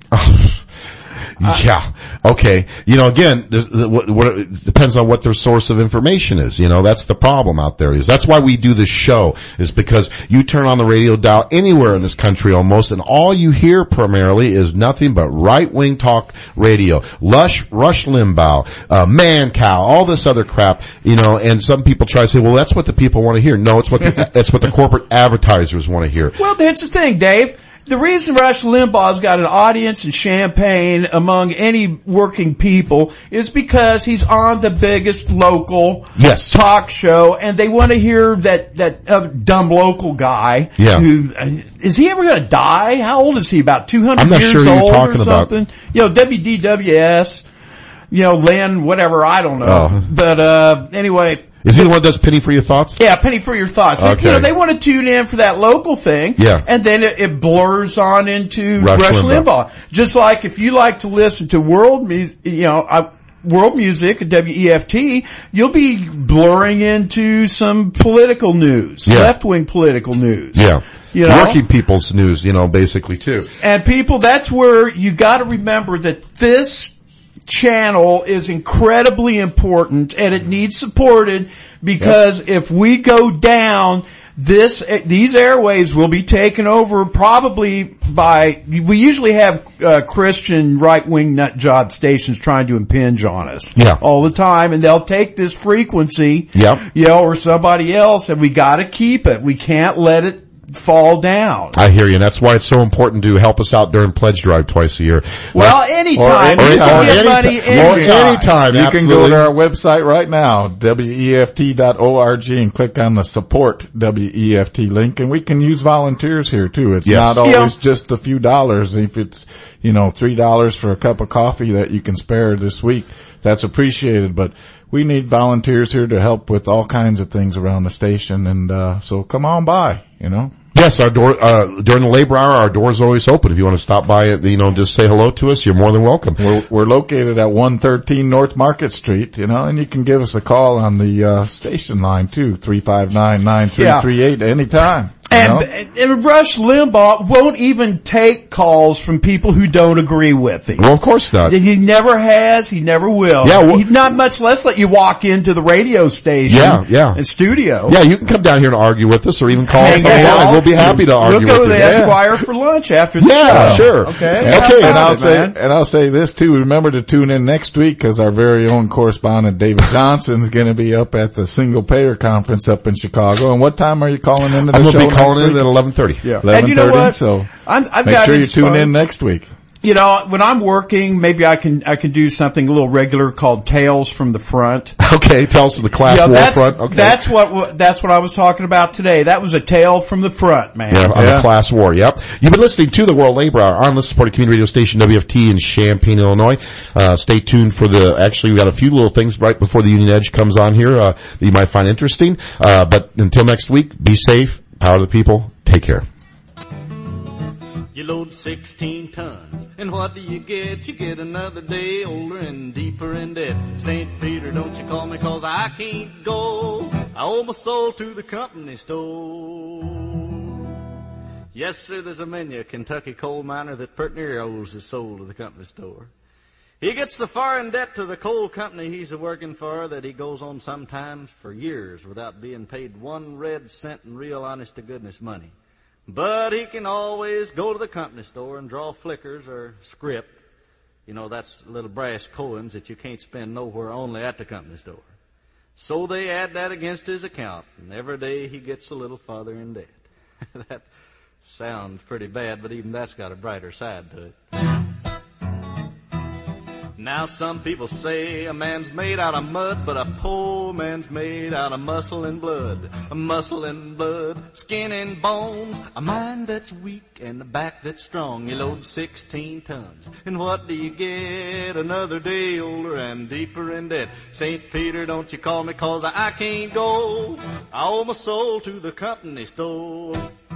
Yeah. Okay. Again, it depends on what their source of information is. That's the problem out there. That's why we do this show, is because you turn on the radio dial anywhere in this country almost, and all you hear primarily is nothing but right-wing talk radio. Rush Limbaugh, Mancow, all this other crap, and some people try to say, well, that's what the people want to hear. No, it's what that's what the corporate advertisers want to hear. Well, that's the thing, Dave. The reason Rush Limbaugh's got an audience in Champaign among any working people is because he's on the biggest local talk show, and they want to hear that other dumb local guy. Yeah. Who is he ever going to die? How old is he? About 200 I'm not years sure who you're old talking or something? WDWS, Len, whatever, I don't know. Oh. But anyway. Is he the one that does Penny for Your Thoughts? Yeah, Penny for Your Thoughts. Okay. You know, they want to tune in for that local thing. Yeah. And then it blurs on into Rush Rush Limbaugh. Limbaugh. Just like if you like to listen to world music, world music at WEFT, you'll be blurring into some political news, Yeah. left-wing political news. Yeah. You know? Working people's news, basically too. And people, that's where you got to remember that this channel is incredibly important and it needs supported because if we go down, these airwaves will be taken over probably by, we usually have Christian right-wing nut job stations trying to impinge on us all the time, and they'll take this frequency, or somebody else, and we got to keep it. We can't let it fall down. I hear you, and that's why it's so important to help us out during Pledge Drive twice a year. Well, anytime. Anytime. You can go to our website right now, WEFT.org, and click on the support WEFT link, and we can use volunteers here too. It's not always just a few dollars. If it's, $3 for a cup of coffee that you can spare this week, that's appreciated, but we need volunteers here to help with all kinds of things around the station, and so come on by, Yes, our door, during the labor hour, our door's always open. If you want to stop by, just say hello to us, you're more than welcome. We're located at 113 North Market Street, and you can give us a call on the, station line too, 359-9338 anytime. And Rush Limbaugh won't even take calls from people who don't agree with him. Well, of course not. He never has. He never will. Yeah, he's not much less let you walk into the radio station. And studio. Yeah, you can come down here and argue with us, or even call us online. We'll be happy to argue with you. We'll go to the Esquire for lunch after the show. Sure. Okay. And I'll say this too. Remember to tune in next week because our very own correspondent David Johnson's going to be up at the Single Payer Conference up in Chicago. And what time are you calling into the show? I'm going to be calling in at 11:30. Yeah. 11:30. So make sure you tune in next week. When I'm working, maybe I can do something a little regular called Tales from the Front. Okay, Tales from the Class War Front. Okay. That's what I was talking about today. That was a tale from the front, man. Yeah, on the Class War, yep. You've been listening to the World Labor Hour on the supported community radio station WFT in Champaign, Illinois. Stay tuned for actually we got a few little things right before the Union Edge comes on here, that you might find interesting. But until next week, be safe, power to the people, take care. You load 16 tons, and what do you get? You get another day older and deeper in debt. St. Peter, don't you call me 'cause I can't go. I owe my soul to the company store. Yes, sir, there's a man, a Kentucky coal miner that pert near owes his soul to the company store. He gets so far in debt to the coal company he's a-working for that he goes on sometimes for years without being paid 1 red cent in real honest-to-goodness money. But he can always go to the company store and draw flickers or script. That's little brass coins that you can't spend nowhere, only at the company store. So they add that against his account, and every day he gets a little farther in debt. That sounds pretty bad, but even that's got a brighter side to it. Now some people say a man's made out of mud, but a poor man's made out of muscle and blood. A muscle and blood, skin and bones, a mind that's weak and a back that's strong. You load 16 tons, and what do you get? Another day older and deeper in debt. St. Peter, don't you call me 'cause I can't go. I owe my soul to the company store.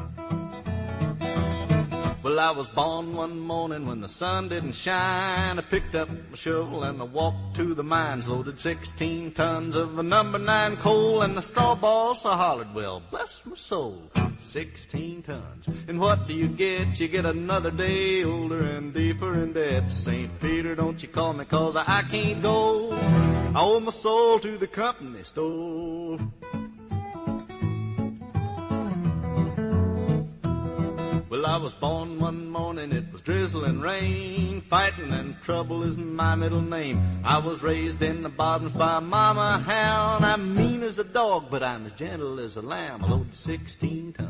Well, I was born one morning when the sun didn't shine. I picked up my shovel and I walked to the mines, loaded 16 tons of the number 9 coal, and the straw boss I hollered, well, bless my soul, 16 tons. And what do you get? You get another day older and deeper in debt. St. Peter, don't you call me 'cause I can't go. I owe my soul to the company store. Well, I was born one morning, it was drizzling rain. Fighting and trouble is my middle name. I was raised in the bottoms by a mama hound. I'm mean as a dog, but I'm as gentle as a lamb. I loaded 16 tons.